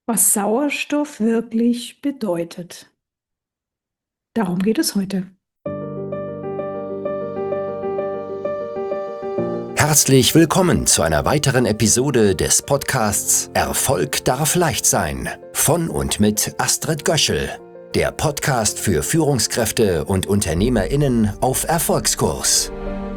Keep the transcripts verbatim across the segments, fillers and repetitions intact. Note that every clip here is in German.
Was Sauerstoff wirklich bedeutet. Darum geht es heute. Herzlich willkommen zu einer weiteren Episode des Podcasts Erfolg darf leicht sein von und mit Astrid Göschel, der Podcast für Führungskräfte und UnternehmerInnen auf Erfolgskurs.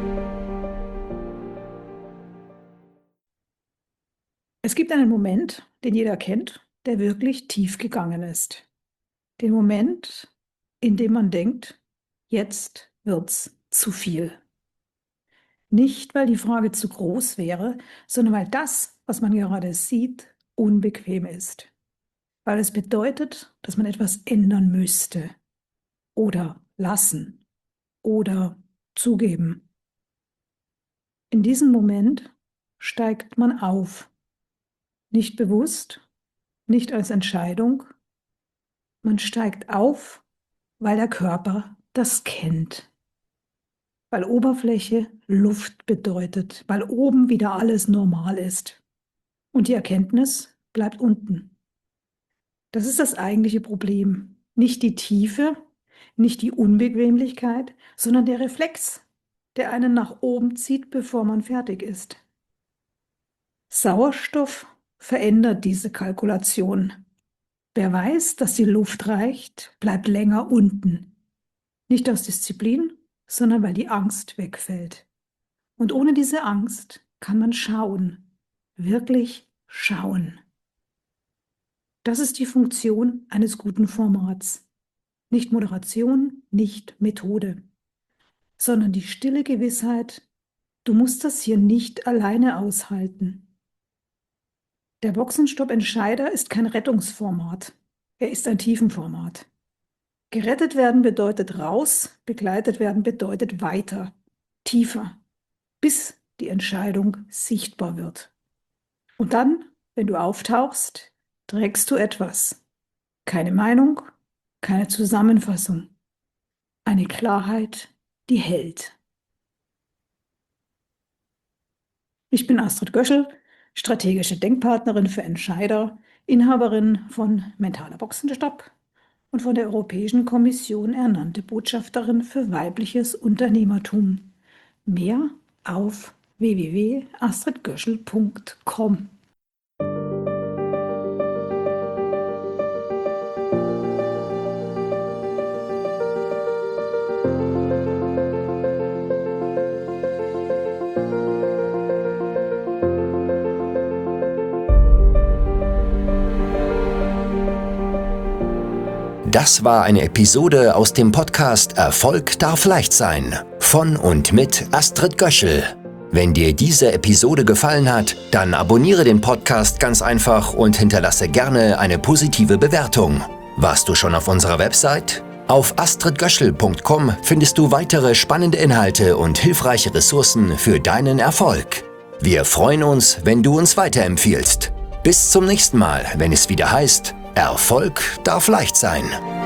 Es gibt einen Moment, den jeder kennt, der wirklich tief gegangen ist. Den Moment, in dem man denkt, jetzt wird's zu viel. Nicht, weil die Frage zu groß wäre, sondern weil das, was man gerade sieht, unbequem ist. Weil es bedeutet, dass man etwas ändern müsste. Oder lassen. Oder zugeben. In diesem Moment steigt man auf. Nicht bewusst, nicht als Entscheidung. Man steigt auf, weil der Körper das kennt. Weil Oberfläche Luft bedeutet, weil oben wieder alles normal ist. Und die Erkenntnis bleibt unten. Das ist das eigentliche Problem. Nicht die Tiefe, nicht die Unbequemlichkeit, sondern der Reflex, der einen nach oben zieht, bevor man fertig ist. Sauerstoff verändert diese Kalkulation. Wer weiß, dass die Luft reicht, bleibt länger unten. Nicht aus Disziplin, sondern weil die Angst wegfällt. Und ohne diese Angst kann man schauen, wirklich schauen. Das ist die Funktion eines guten Formats. Nicht Moderation, nicht Methode, sondern die stille Gewissheit, du musst das hier nicht alleine aushalten. Der Boxenstopp-Entscheider ist kein Rettungsformat, er ist ein Tiefenformat. Gerettet werden bedeutet raus, begleitet werden bedeutet weiter, tiefer, bis die Entscheidung sichtbar wird. Und dann, wenn du auftauchst, trägst du etwas. Keine Meinung, keine Zusammenfassung. Eine Klarheit, die hält. Ich bin Astrid Göschel, strategische Denkpartnerin für Entscheider, Inhaberin von Mentaler Boxenstopp und von der Europäischen Kommission ernannte Botschafterin für weibliches Unternehmertum. Mehr auf w w w punkt astrid göschel punkt com. Das war eine Episode aus dem Podcast Erfolg darf leicht sein von und mit Astrid Göschel. Wenn dir diese Episode gefallen hat, dann abonniere den Podcast ganz einfach und hinterlasse gerne eine positive Bewertung. Warst du schon auf unserer Website? Auf astrid göschel punkt com findest du weitere spannende Inhalte und hilfreiche Ressourcen für deinen Erfolg. Wir freuen uns, wenn du uns weiterempfiehlst. Bis zum nächsten Mal, wenn es wieder heißt, Erfolg darf leicht sein.